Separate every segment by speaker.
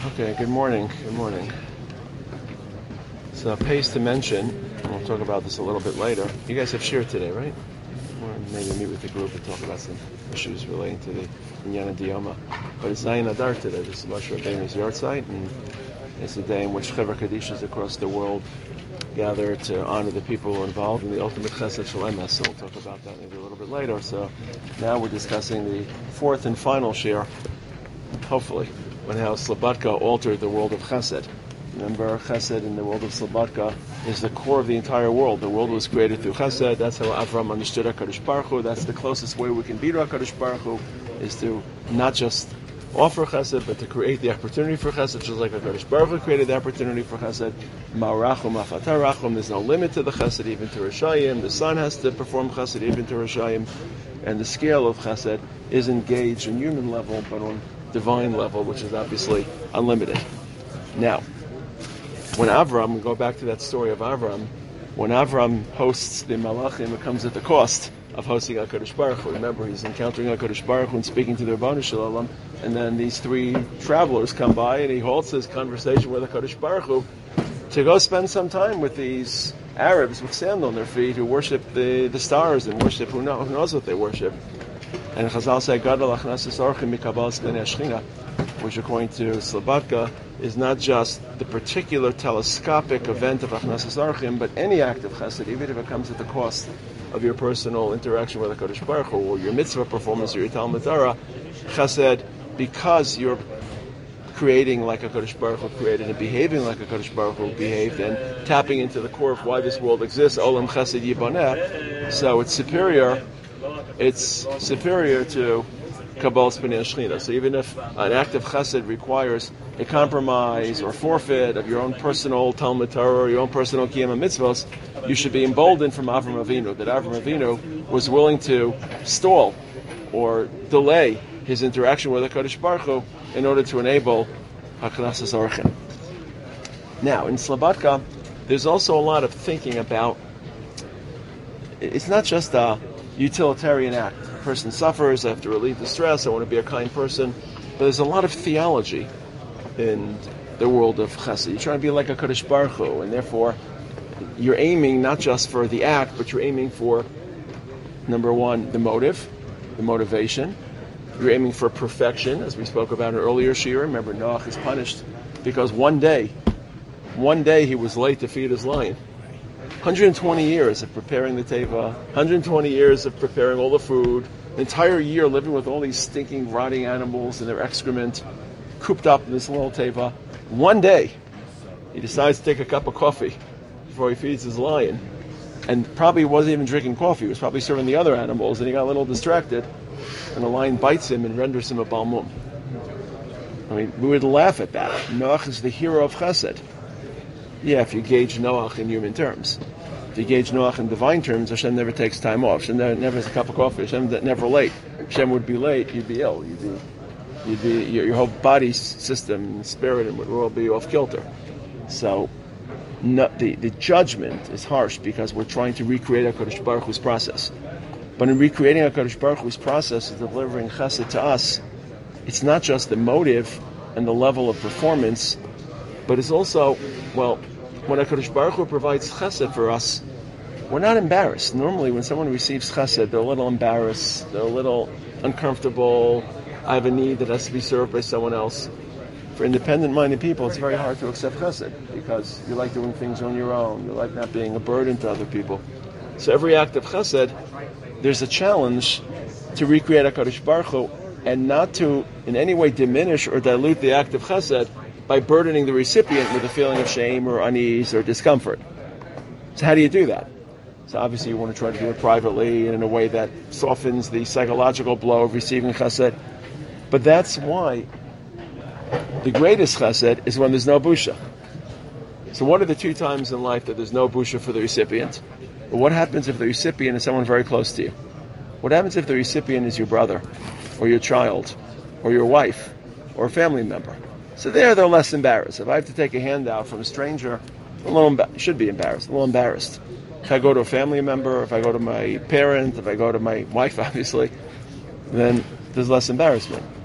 Speaker 1: Okay, good morning. Good morning. So, pays to mention, and we'll talk about this a little bit later. You guys have shir today, right? Or maybe meet with the group and talk about some issues relating to the Inyana Diyama. But it's Zayin Adar today. This is Moshe Rabbeinu's yard site, and it's a day in which Chevra Kadishas across the world gather to honor the people who are involved in the ultimate Chesed Shalem. So we'll talk about that maybe a little bit later. So now we're discussing the fourth and final shir, hopefully, on how Slobodka altered the world of Chesed. Remember, Chesed in the world of Slobodka is the core of the entire world. The world was created through Chesed. That's how Avram understood HaKadosh Baruch Hu. That's the closest way we can be to HaKadosh Baruch Hu, is to not just offer Chesed, but to create the opportunity for Chesed, just like HaKadosh Baruch Hu created the opportunity for Chesed. Ma'arachum afatarachum. There's no limit to the Chesed, even to Rishayim. The sun has to perform Chesed, even to Rishayim. And the scale of Chesed is engaged in human level, but on divine level, which is obviously unlimited. Now, when Avram, we go back to that story of Avram, when Avram hosts the Malachim, it comes at the cost of hosting HaKadosh Baruch Hu. Remember, he's encountering HaKadosh Baruch Hu and speaking to the Rebbeinu Shalom, and then these three travelers come by, and he halts his conversation with HaKadosh Baruch Hu to go spend some time with these Arabs with sand on their feet who worship the stars and worship who knows what they worship. And Chazal say, Gadol Achnasas Orchim Mikabal Spinei Shechina, which according to Slobodka is not just the particular telescopic event of Achnasas Orchim, but any act of Chesed, even if it comes at the cost of your personal interaction with HaKadosh Baruch Hu, or your mitzvah performance, or your Talmud Torah, Chesed, because you're creating like HaKadosh Baruch Hu created and behaving like HaKadosh Baruch Hu behaved and tapping into the core of why this world exists, Olam Chesed Yibaneh, so it's superior to Kabbalah Spinei Shechina. So even if an act of Chesed requires a compromise or forfeit of your own personal Talmud Torah or your own personal Kiyam mitzvos, you should be emboldened from Avram Avinu, that Avram Avinu was willing to stall or delay his interaction with HaKadosh Baruch Hu in order to enable Haknasas Orchim. Now, in Slobodka, there's also a lot of thinking about, it's not just a utilitarian act. A person suffers, I have to relieve the stress, I want to be a kind person. But there's a lot of theology in the world of Chesed. You're trying to be like a Kadosh Baruch Hu, and therefore you're aiming not just for the act, but you're aiming for, number one, the motive, the motivation. You're aiming for perfection, as we spoke about in earlier Shir. Remember, Noach is punished because one day he was late to feed his lion. 120 years of preparing the teva, 120 years of preparing all the food, an entire year living with all these stinking, rotting animals and their excrement, cooped up in this little teva. One day, he decides to take a cup of coffee before he feeds his lion, and probably wasn't even drinking coffee, he was probably serving the other animals, and he got a little distracted, and the lion bites him and renders him a balmum. I mean, we would laugh at that. Noach is the hero of Chesed. Yeah, if you gauge Noach in human terms. If you gauge Noach in divine terms, Hashem never takes time off. Hashem never has a cup of coffee. Hashem never late. Hashem would be late, you'd be ill. You'd be your whole body system, spirit, and would all be off kilter. So, the judgment is harsh because we're trying to recreate HaKadosh Baruch Hu's process. But in recreating HaKadosh Baruch Hu's process of delivering Chesed to us, it's not just the motive and the level of performance, but it's also, well, when HaKadosh Baruch Hu provides Chesed for us, we're not embarrassed. Normally, when someone receives Chesed, they're a little embarrassed, they're a little uncomfortable. I have a need that has to be served by someone else. For independent-minded people, it's very hard to accept Chesed because you like doing things on your own. You like not being a burden to other people. So every act of Chesed, there's a challenge to recreate HaKadosh Baruch Hu and not to in any way diminish or dilute the act of Chesed by burdening the recipient with a feeling of shame or unease or discomfort. So how do you do that? So obviously you want to try to do it privately and in a way that softens the psychological blow of receiving Chesed. But that's why the greatest Chesed is when there's no busha. So what are the two times in life that there's no busha for the recipient? But what happens if the recipient is someone very close to you? What happens if the recipient is your brother, or your child, or your wife, or a family member? So they're less embarrassed. If I have to take a handout from a stranger, should be embarrassed, a little embarrassed. If I go to a family member, if I go to my parent, if I go to my wife, obviously, then there's less embarrassment.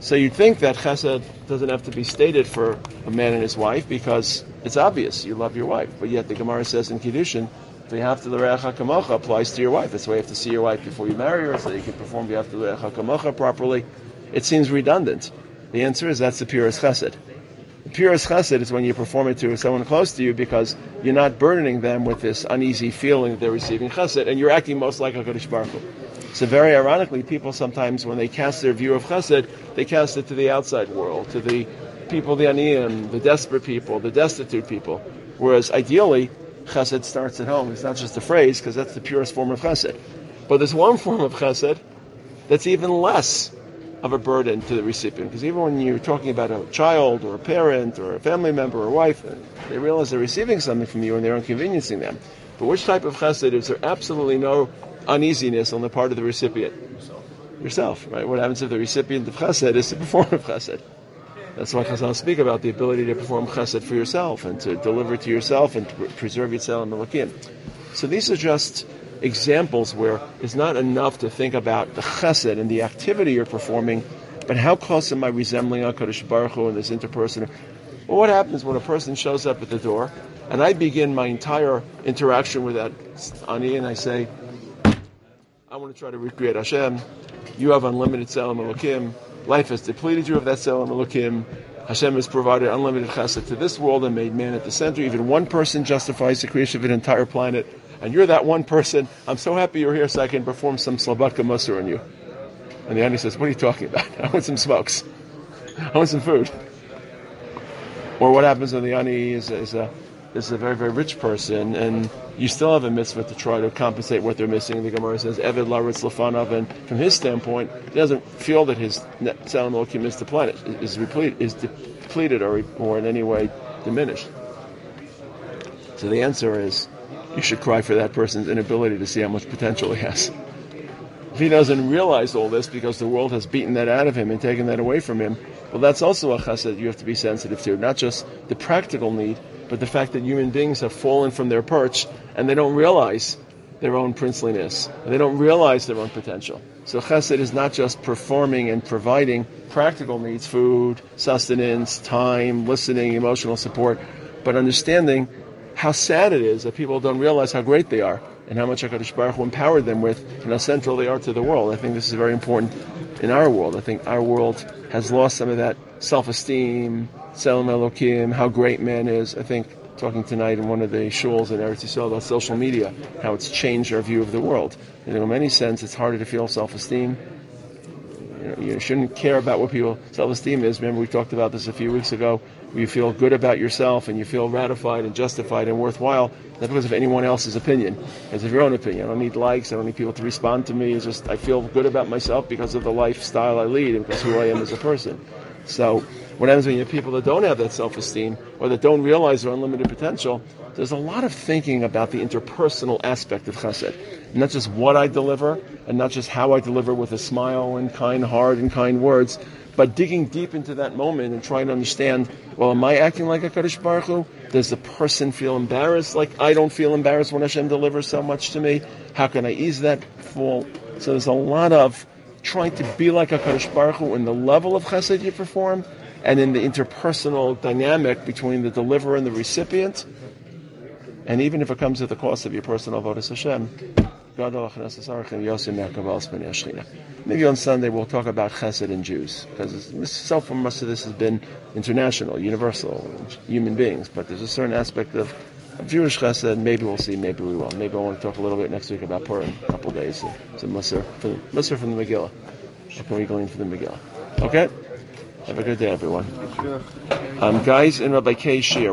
Speaker 1: So you'd think that chesed doesn't have to be stated for a man and his wife because it's obvious you love your wife. But yet the Gemara says in Kiddushin, v'yafta l'reacha kamocha applies to your wife. That's why you have to see your wife before you marry her so that you can perform v'yafta l'reacha kamocha properly. It seems redundant. The answer is that's the purest chesed. The purest chesed is when you perform it to someone close to you because you're not burdening them with this uneasy feeling that they're receiving chesed, and you're acting most like HaKadosh Baruch Hu. So very ironically, people sometimes, when they cast their view of chesed, they cast it to the outside world, to the people, the aniyim, the desperate people, the destitute people. Whereas ideally, chesed starts at home. It's not just a phrase, because that's the purest form of chesed. But there's one form of chesed that's even less of a burden to the recipient. Because even when you're talking about a child or a parent or a family member or a wife, they realize they're receiving something from you and they're inconveniencing them. But which type of chesed is there absolutely no uneasiness on the part of the recipient? Yourself, right? What happens if the recipient of chesed is the performer of chesed? That's why Chazal speak about the ability to perform chesed for yourself and to deliver to yourself and to preserve Yitzel and Malakim. So these are just examples where it's not enough to think about the chesed and the activity you're performing, but how close am I resembling HaKadosh Baruch Hu in this interpersonal? Well, what happens when a person shows up at the door and I begin my entire interaction with that ani and I say, I want to try to recreate Hashem. You have unlimited Tzelem Elokim. Life has depleted you of that Tzelem Elokim. Hashem has provided unlimited chesed to this world and made man at the center. Even one person justifies the creation of an entire planet. And you're that one person. I'm so happy you're here so I can perform some Slabatka Musar on you. And the ani says, what are you talking about? I want some smokes. I want some food. Or what happens when the ani is a very, very rich person, and you still have a mitzvah to try to compensate what they're missing. The Gemara says, Eved Laritz Lefanav, and from his standpoint, he doesn't feel that his Tzelem Elokim is depleted or in any way diminished. So the answer is, you should cry for that person's inability to see how much potential he has. If he doesn't realize all this because the world has beaten that out of him and taken that away from him, well, that's also a chesed you have to be sensitive to. Not just the practical need, but the fact that human beings have fallen from their perch and they don't realize their own princeliness. And they don't realize their own potential. So chesed is not just performing and providing practical needs, food, sustenance, time, listening, emotional support, but understanding how sad it is that people don't realize how great they are and how much HaKadosh Baruch Hu empowered them with and how central they are to the world. I think this is very important in our world. I think our world has lost some of that self-esteem, Tzelem Elokim, how great man is. I think talking tonight in one of the shuls in Eretz Yisrael about social media, how it's changed our view of the world. And in many sense, it's harder to feel self-esteem. You shouldn't care about what people's self-esteem is. Remember, we talked about this a few weeks ago. You feel good about yourself and you feel ratified and justified and worthwhile, not because of anyone else's opinion, because of your own opinion. I don't need likes. I don't need people to respond to me. It's just I feel good about myself because of the lifestyle I lead and because of who I am as a person. So what happens when you have people that don't have that self-esteem or that don't realize their unlimited potential? There's a lot of thinking about the interpersonal aspect of chesed. Not just what I deliver and not just how I deliver with a smile and kind heart and kind words, but digging deep into that moment and trying to understand, well, am I acting like HaKadosh Baruch Hu? Does the person feel embarrassed like I don't feel embarrassed when Hashem delivers so much to me? How can I ease that fall? So there's a lot of trying to be like HaKadosh Baruch Hu in the level of chesed you perform and in the interpersonal dynamic between the deliverer and the recipient. And even if it comes at the cost of your personal avodas Hashem, maybe on Sunday we'll talk about chesed in Jews, because so far much of this has been international, universal, human beings, but there's a certain aspect of Jewish chesed. Maybe we'll see, maybe we won't. Maybe I want to talk a little bit next week about Purim, a couple of days. It's a Musar from the Megillah. What can we glean from the Megillah? Okay? Have a good day, everyone. Guys in Rabbi K. Shir.